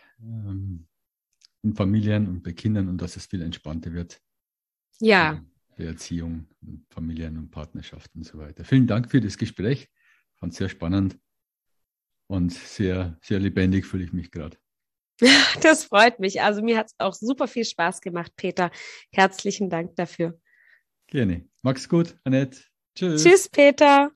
in Familien und bei Kindern und dass es viel entspannter wird. Ja. Bei Erziehung, Familien und Partnerschaften und so weiter. Vielen Dank für das Gespräch. Ich fand es sehr spannend und sehr, sehr lebendig fühle ich mich gerade. Das freut mich. Also mir hat es auch super viel Spaß gemacht, Peter. Herzlichen Dank dafür. Gerne. Mach's gut, Annette. Tschüss. Tschüss, Peter.